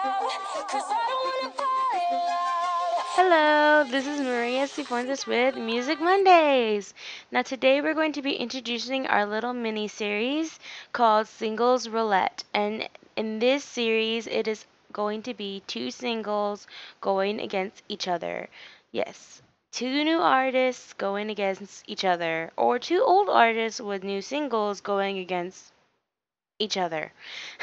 Hello, this is Maria Cifuentes with Music Mondays. Now, today we're going to be introducing our little mini series called Singles Roulette. And in this series, it is going to be two singles going against each other. Yes, two new artists going against each other, or two old artists with new singles going against each other.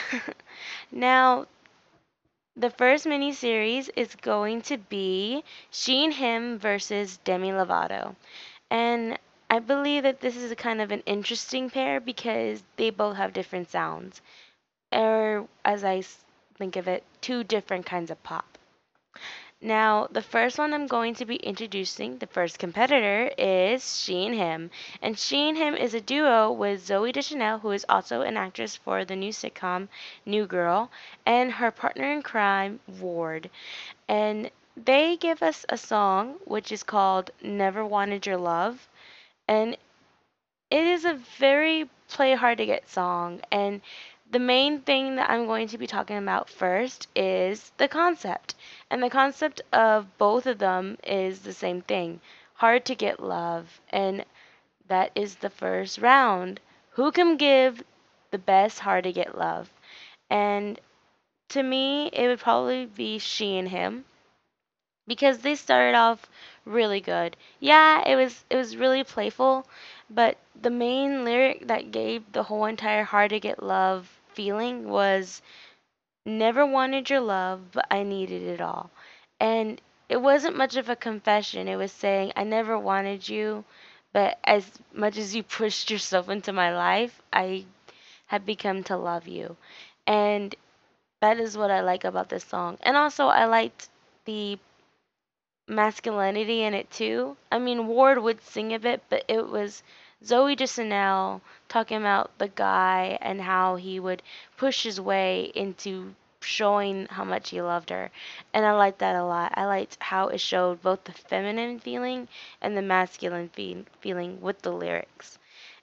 Now, the first mini series is going to be She and Him versus Demi Lovato. And I believe that this is a kind of an interesting pair because they both have different sounds. Or, as think of it, two different kinds of pop. Now, the first one I'm going to be introducing, the first competitor, is She and Him. And She and Him is a duo with Zoe Deschanel, who is also an actress for the new sitcom New Girl, and her partner in crime, Ward. And they give us a song which is called Never Wanted Your Love. And it is a very play hard to get song. And the main thing that I'm going to be talking about first is the concept. And the concept of both of them is the same thing, hard to get love. And that is the first round. Who can give the best hard to get love? And to me, it would probably be She and Him because they started off really good. Yeah, it was really playful, but the main lyric that gave the whole entire hard to get love feeling was never wanted your love, but I needed it all. And it wasn't much of a confession. It was saying I never wanted you, but as much as you pushed yourself into my life, I have become to love you. And that is what I like about this song. And also I liked the masculinity in it too. I mean, Ward would sing a bit, but it was Zoe Deschanel talking about the guy and how he would push his way into showing how much he loved her. And I liked that a lot. I liked how it showed both the feminine feeling and the masculine feeling with the lyrics.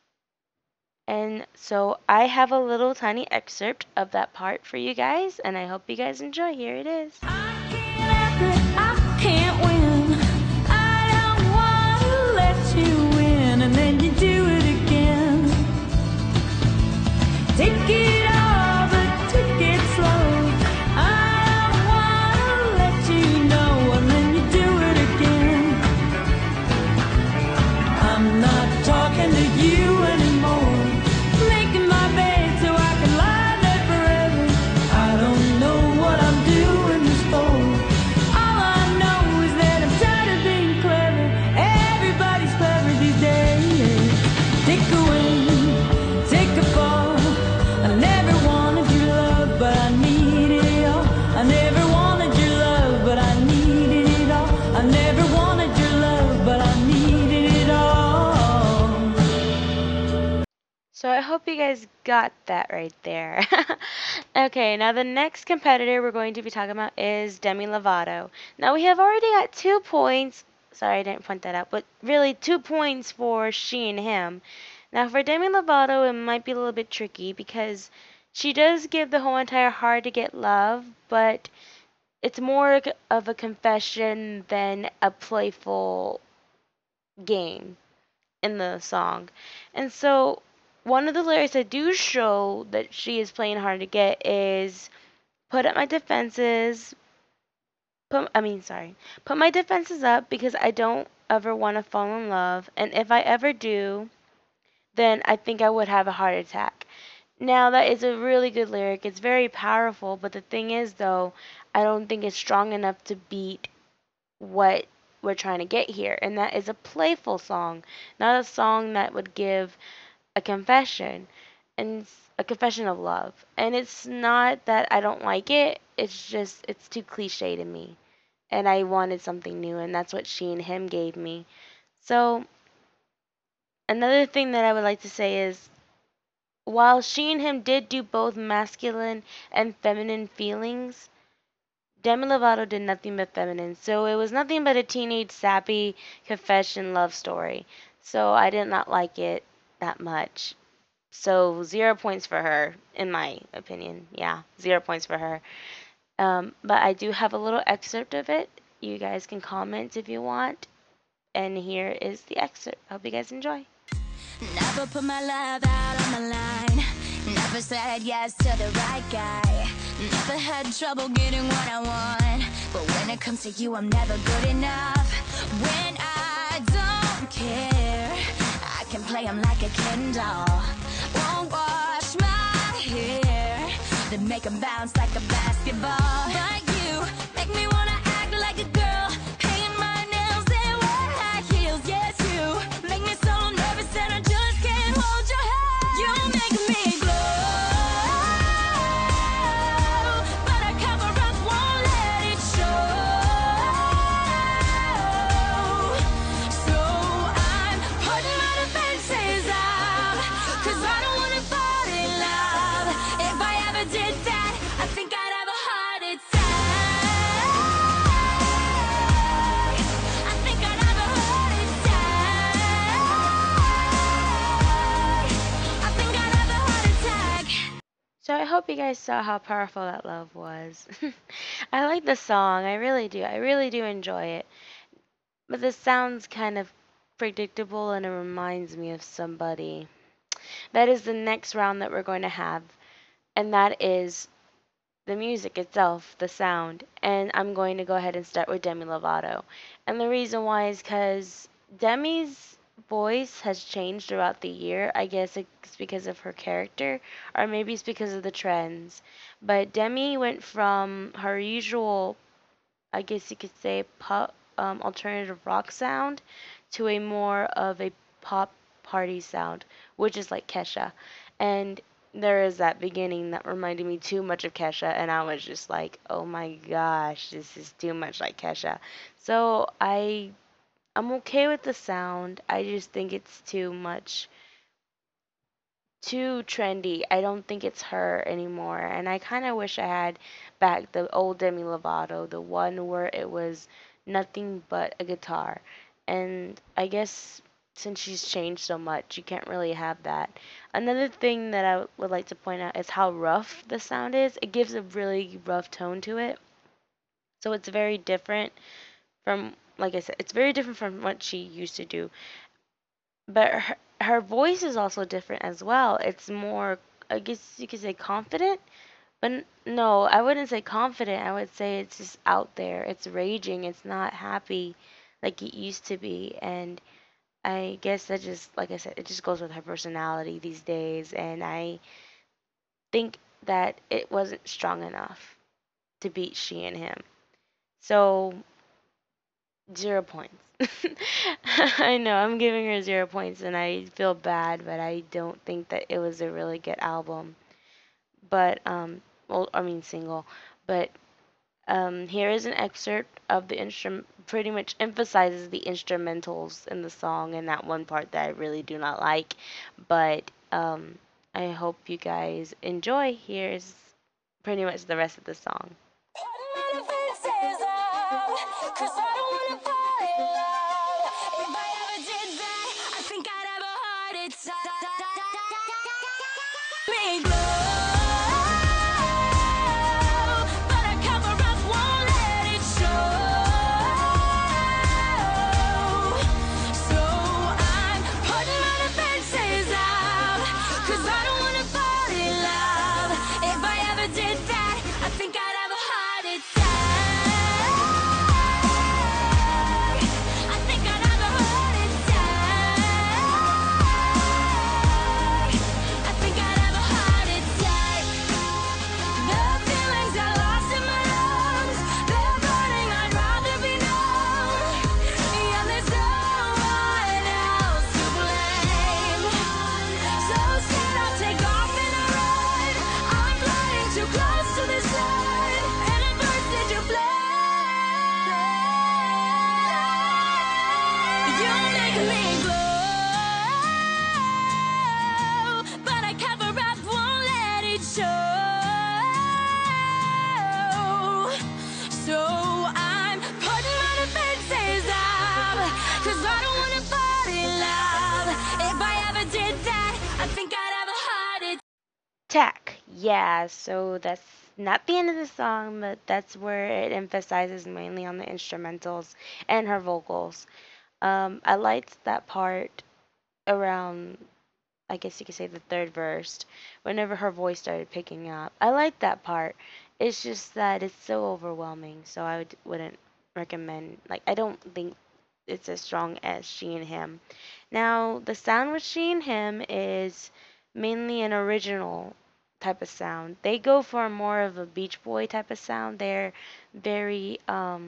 And so I have a little tiny excerpt of that part for you guys, and I hope you guys enjoy. Here it is. I can't win. I don't wanna let you win, and then you do it again. Take it all, but take it slow. I don't wanna let you know, and then you do it again. I'm not talking to you anymore. Making my bed so I can lie there forever. I don't know what I'm doing this for. All I know is that I'm tired of being clever. Everybody's clever these days. Take a win, take a fall. I never wanted your love, but I needed it all. I never wanted your love, but I needed it all. I never wanted your love, but I needed it all. So I hope you guys got that right there. Okay, now the next competitor we're going to be talking about is Demi Lovato. Now we have already got 2 points. Sorry, I didn't point that out, but really 2 points for She and Him. Now for Demi Lovato, it might be a little bit tricky because she does give the whole entire hard to get love, but it's more of a confession than a playful game in the song. And so one of the lyrics that do show that she is playing hard to get is put up my defenses put my defenses up because I don't ever want to fall in love, and if I ever do, then I think I would have a heart attack. Now that is a really good lyric. It's very powerful, but the thing is though, I don't think it's strong enough to beat what we're trying to get here, and that is a playful song, not a song that would give a confession and a confession of love. And it's not that I don't like it, it's just it's too cliche to me. And I wanted something new, and that's what She and Him gave me. So, another thing that I would like to say is while She and Him did do both masculine and feminine feelings, Demi Lovato did nothing but feminine. So it was nothing but a teenage sappy confession love story. So I did not like it that much. So 0 points for her, in my opinion. Yeah, 0 points for her. But I do have a little excerpt of it. You guys can comment if you want. And here is the excerpt. Hope you guys enjoy. Never put my love out on the line. Never said yes to the right guy. Never had trouble getting what I want. But when it comes to you, I'm never good enough. When I don't care, I can play him like a Ken doll. Won't wash my hair, then make him bounce like a basketball. But you make me wanna act like a girl, paint my nails and wear high heels. Yes, you make me so nervous that I just can't hold your hand. You make me glow, but I cover up, won't let it show. So I'm putting my defenses up, 'cause I don't wanna fall in love. If I ever did that, I think I'd have a heart attack. I think I'd have a heart attack. I think I'd have a heart attack. So I hope you guys saw how powerful that love was. I like the song. I really do. I really do enjoy it. But this sounds kind of predictable and it reminds me of somebody. That is the next round that we're going to have. And that is the music itself, the sound. And I'm going to go ahead and start with Demi Lovato. And the reason why is because Demi's voice has changed throughout the year. I guess it's because of her character, or maybe it's because of the trends. But Demi went from her usual, I guess you could say, pop, alternative rock sound to a more of a pop party sound, which is like Kesha. And there is that beginning that reminded me too much of Kesha, and I was just like, oh my gosh, this is too much like Kesha. So I'm okay with the sound. I just think it's too much, too trendy. I don't think it's her anymore. And I kind of wish I had back the old Demi Lovato, the one where it was nothing but a guitar. And I guess since she's changed so much, you can't really have that. Another thing that I would like to point out is how rough the sound is. It gives a really rough tone to it. So it's very different from, like I said, it's very different from what she used to do. But her voice is also different as well. It's more, I guess you could say, confident. But no, I wouldn't say confident. I would say it's just out there. It's raging. It's not happy like it used to be. And I guess that just, like I said, it just goes with her personality these days. And I think that it wasn't strong enough to beat she and him. So 0 points. I know I'm giving her 0 points and I feel bad, but I don't think that it was a really good album. But well, I mean single. But here is an excerpt of the instrument. Pretty much emphasizes the instrumentals in the song and that one part that I really do not like. But I hope you guys enjoy. Here's pretty much the rest of the song. Yeah, so that's not the end of the song, but that's where it emphasizes mainly on the instrumentals and her vocals. I liked that part around, I guess you could say, the third verse, whenever her voice started picking up. I like that part. It's just that it's so overwhelming, so wouldn't recommend. Like, I don't think it's as strong as She and Him. Now, the sound with She and Him is mainly an original type of sound. They go for more of a Beach Boy type of sound. They're very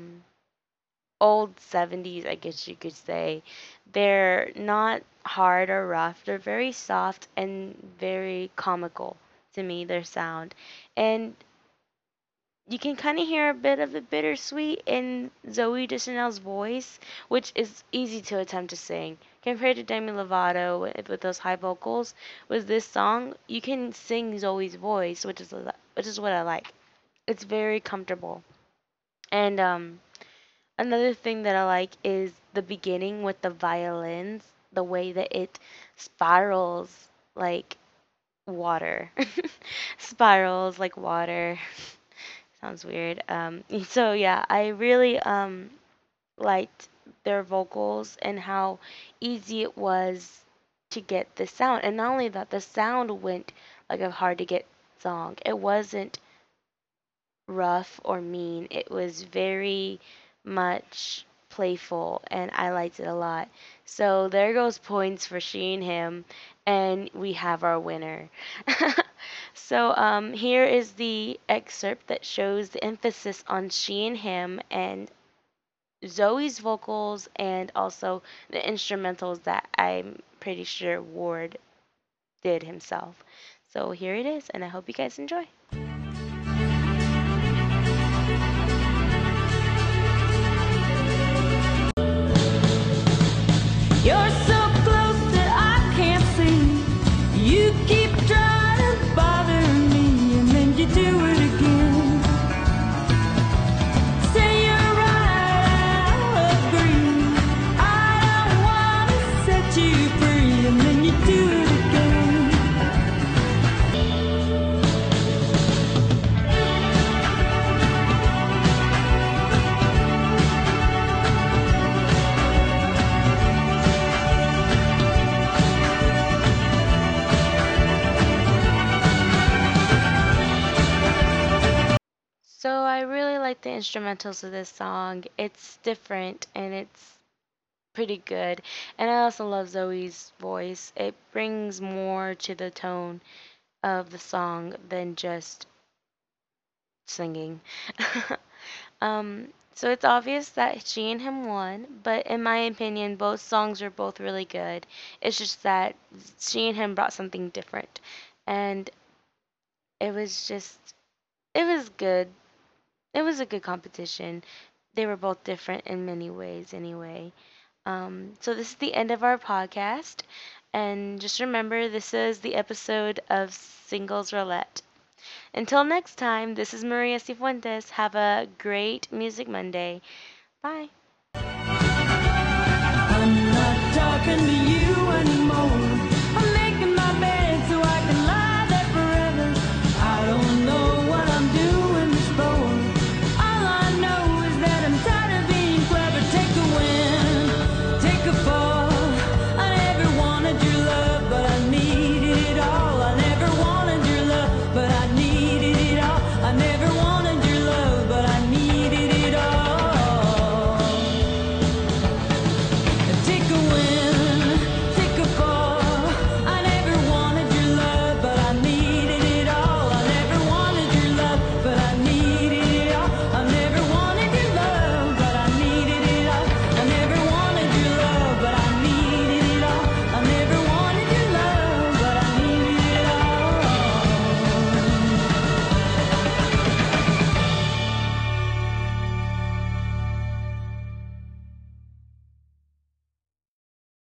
old 70s, I guess you could say. They're not hard or rough. They're very soft and very comical to me, their sound. And you can kind of hear a bit of the bittersweet in Zoe Deschanel's voice, which is easy to attempt to sing. Compared to Demi Lovato with those high vocals, with this song, you can sing Zoe's voice, which is what I like. It's very comfortable. And another thing that I like is the beginning with the violins, the way that it spirals like water. Spirals like water. Sounds weird. So yeah, I really liked their vocals and how easy it was to get the sound. And not only that, the sound went like a hard to get song. It wasn't rough or mean. It was very much playful, and I liked it a lot. So there goes points for She and Him, and we have our winner. So here is the excerpt that shows the emphasis on She and Him and Zoe's vocals and also the instrumentals that I'm pretty sure Ward did himself. So here it is, and I hope you guys enjoy. You're so close that I can't see. You keep trying to bother me, and then you do it again. Say you're right, I agree. I don't wanna set you free, and then you do it again. So I really like the instrumentals of this song. It's different and it's pretty good. And I also love Zoe's voice. It brings more to the tone of the song than just singing. So it's obvious that She and Him won, but in my opinion, both songs are both really good. It's just that She and Him brought something different. And it was just, it was good. It was a good competition. They were both different in many ways, anyway. So this is the end of our podcast. And just remember, this is the episode of Singles Roulette. Until next time, this is Maria Cifuentes. Have a great Music Monday. Bye. I'm not talking to you.